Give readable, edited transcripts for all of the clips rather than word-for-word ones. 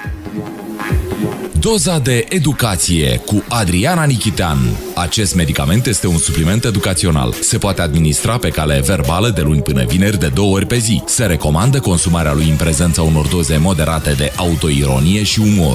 Doza de educație cu Adriana Nichitean. Acest medicament este un supliment educațional. Se poate administra pe cale verbală de luni până vineri de 2 ori pe zi. Se recomandă consumarea lui în prezența unor doze moderate de autoironie și umor.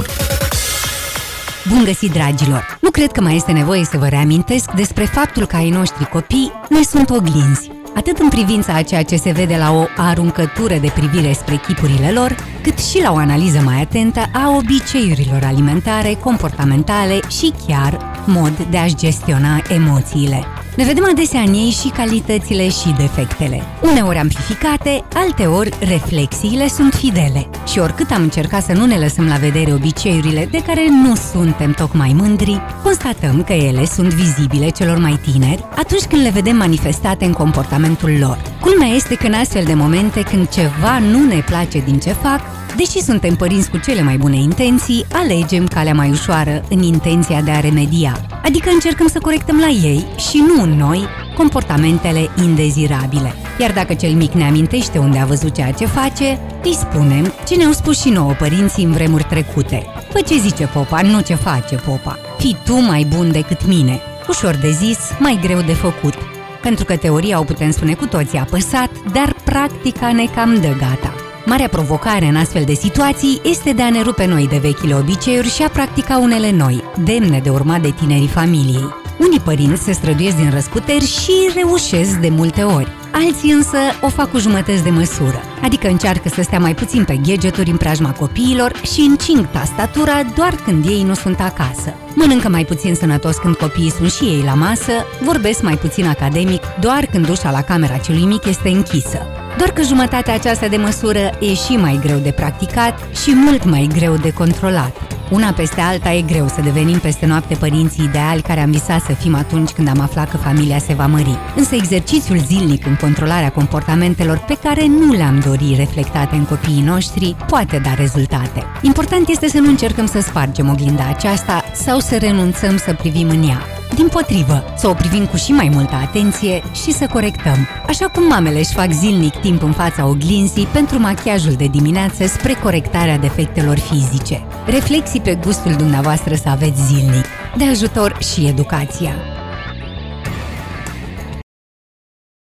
Bun găsit, dragilor! Nu cred că mai este nevoie să vă reamintesc despre faptul că ai noștri copii ne sunt oglinzi. Atât în privința a ceea ce se vede la o aruncătură de privire spre chipurile lor, cât și la o analiză mai atentă a obiceiurilor alimentare, comportamentale și chiar mod de a-și gestiona emoțiile. Ne vedem adesea în ei și calitățile și defectele. Uneori amplificate, alteori reflexiile sunt fidele. Și oricât am încercat să nu ne lăsăm la vedere obiceiurile de care nu suntem tocmai mândri, constatăm că ele sunt vizibile celor mai tineri atunci când le vedem manifestate în comportamentul lor. Culmea este că în astfel de momente când ceva nu ne place din ce fac, deși suntem părinți cu cele mai bune intenții, alegem calea mai ușoară în intenția de a remedia. Adică încercăm să corectăm la ei și nu în noi comportamentele indezirabile. Iar dacă cel mic ne amintește unde a văzut ceea ce face, îi spunem ce ne-au spus și nouă părinții în vremuri trecute. Fă ce zice popa, nu ce face popa. Fii tu mai bun decât mine. Ușor de zis, mai greu de făcut. Pentru că teoria o putem spune cu toții apăsat, dar practica ne cam dă gata. Marea provocare în astfel de situații este de a ne rupe noi de vechile obiceiuri și a practica unele noi, demne de urmat de tinerii familiei. Unii părinți se străduiesc din răsputeri și reușesc de multe ori. Alții însă o fac cu jumătăți de măsură, adică încearcă să stea mai puțin pe gadgeturi în preajma copiilor și încing tastatura doar când ei nu sunt acasă. Mănâncă mai puțin sănătos când copiii sunt și ei la masă, vorbesc mai puțin academic doar când ușa la camera celui mic este închisă. Doar că jumătatea aceasta de măsură e și mai greu de practicat și mult mai greu de controlat. Una peste alta e greu să devenim peste noapte părinții ideali care am visat să fim atunci când am aflat că familia se va mări. Însă exercițiul zilnic în controlarea comportamentelor pe care nu le-am dorit reflectate în copiii noștri poate da rezultate. Important este să nu încercăm să spargem oglinda aceasta sau să renunțăm să privim în ea. Dimpotrivă, să o privim cu și mai multă atenție și să corectăm. Așa cum mamele își fac zilnic timp în fața oglinzii pentru machiajul de dimineață spre corectarea defectelor fizice. Reflexii pe gustul dumneavoastră să aveți zilnic. De ajutor și educația.